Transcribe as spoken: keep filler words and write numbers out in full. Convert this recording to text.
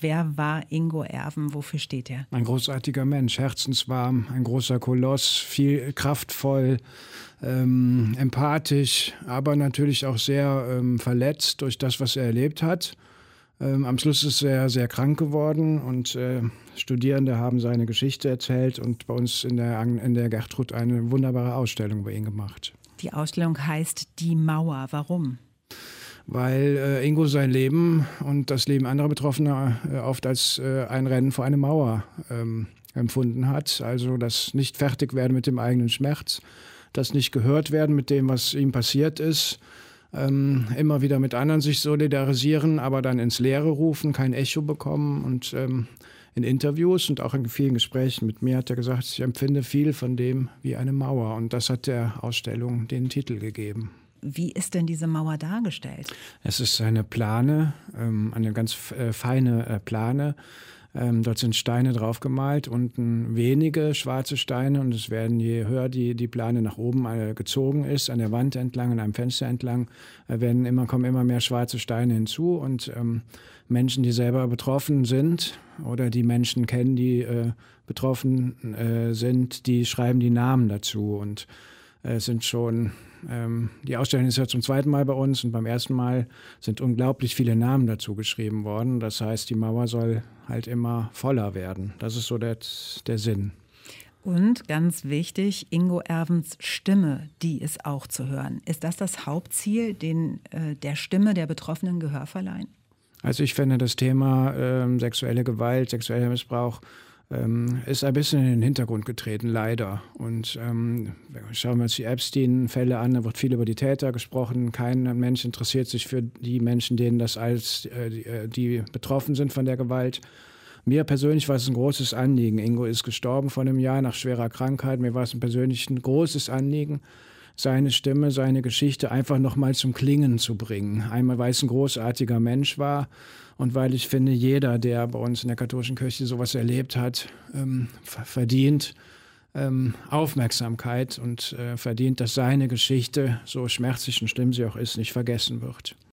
Wer war Ingo Erben? Wofür steht er? Ein großartiger Mensch, herzenswarm, ein großer Koloss, viel kraftvoll, ähm, empathisch, aber natürlich auch sehr ähm, verletzt durch das, was er erlebt hat. Ähm, am Schluss ist er sehr krank geworden und äh, Studierende haben seine Geschichte erzählt und bei uns in der, in der Gertrud eine wunderbare Ausstellung über ihn gemacht. Die Ausstellung heißt Die Mauer. Warum? Weil äh, Ingo sein Leben und das Leben anderer Betroffener äh, oft als äh, ein Rennen vor eine Mauer ähm, empfunden hat. Also das nicht fertig werden mit dem eigenen Schmerz, das nicht gehört werden mit dem, was ihm passiert ist, ähm, immer wieder mit anderen sich solidarisieren, aber dann ins Leere rufen, kein Echo bekommen. Und ähm, in Interviews und auch in vielen Gesprächen mit mir hat er gesagt, ich empfinde viel von dem wie eine Mauer. Und das hat der Ausstellung den Titel gegeben. Wie ist denn diese Mauer dargestellt? Es ist eine Plane, ähm, eine ganz äh, feine äh, Plane. Ähm, dort sind Steine drauf gemalt, unten wenige schwarze Steine. Und es werden, je höher die, die Plane nach oben äh, gezogen ist, an der Wand entlang, an einem Fenster entlang, äh, werden immer, kommen immer mehr schwarze Steine hinzu. Und ähm, Menschen, die selber betroffen sind oder die Menschen kennen, die äh, betroffen äh, sind, die schreiben die Namen dazu. Und äh, es sind schon... Die Ausstellung ist ja zum zweiten Mal bei uns und beim ersten Mal sind unglaublich viele Namen dazu geschrieben worden. Das heißt, die Mauer soll halt immer voller werden. Das ist so der, der Sinn. Und ganz wichtig, Ingo Erbens Stimme, die ist auch zu hören. Ist das das Hauptziel, den, äh, der Stimme der Betroffenen Gehör verleihen? Also ich finde das Thema äh, sexuelle Gewalt, sexueller Missbrauch Ähm, ist ein bisschen in den Hintergrund getreten, leider. Und ähm, schauen wir uns die Epstein-Fälle an, da wird viel über die Täter gesprochen. Kein Mensch interessiert sich für die Menschen, denen das als äh, die, die betroffen sind von der Gewalt. Mir persönlich war es ein großes Anliegen. Ingo ist gestorben vor einem Jahr nach schwerer Krankheit. Mir war es ein persönlich ein großes Anliegen, seine Stimme, seine Geschichte einfach noch mal zum Klingen zu bringen. Einmal, weil es ein großartiger Mensch war und weil ich finde, jeder, der bei uns in der katholischen Kirche sowas erlebt hat, ähm, verdient ähm, Aufmerksamkeit und äh, verdient, dass seine Geschichte, so schmerzlich und schlimm sie auch ist, nicht vergessen wird.